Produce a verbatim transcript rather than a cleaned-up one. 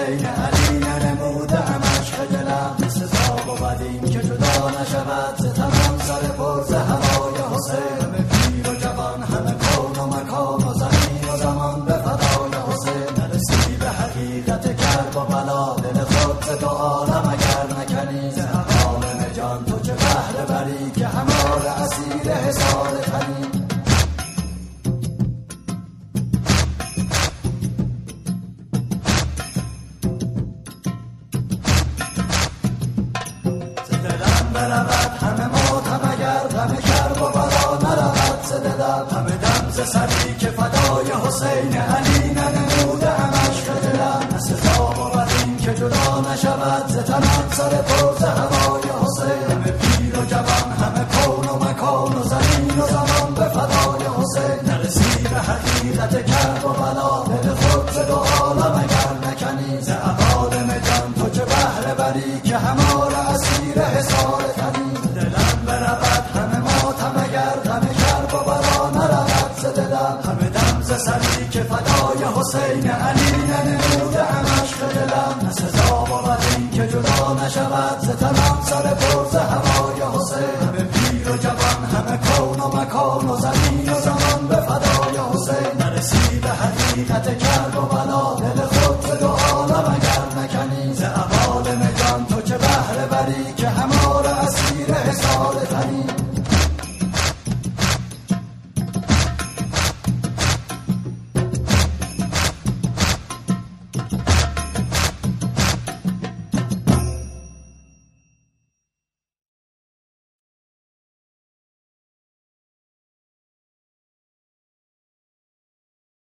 حسین علی ننموده همش خجلم سزا بودیم که جدا نشود ز تمام سر پر ز هوای حسین همه پیر و جوان همه کون و مکان و زمین و زمان به فدای حسین نرسی به حقیقت کرب و بلا دل خود ز دو عالم اگر نکنی ز عالم جان تو چه بهره بری که همار اسیر حصار تنی همه دم ز سری که فدای حسین علی ننموده همش خجلم سزا بودیم که جدا نشود ز تمام سر پر ز هوای حسین همه پیر و جوان همه کون و مکان و زمین و زمان به فدای حسین نرسی به حقیقت کرب و بلا دل خود ز دو عالم اگر نکنی ز عوالم جان تو چه بهره بری که همار اسیر حصار تنی دلم برود همه ماتم اگر همه کرب و بلا نرود ز دلم همه دم ز سری که فدای حسین علی ننموده همش خجلم سزا بودیم که جدا نشود ز تمام سر پر ز هوای حسین همه پیر و جوان همه کون و مکان و زمین و زمان به فدای حسین نرسی به حقیقت کرب و بلا دل خود ز دو عالم اگر نکنی ز عوالم جان تو چه بهره بری که همار اسیر حصار تنی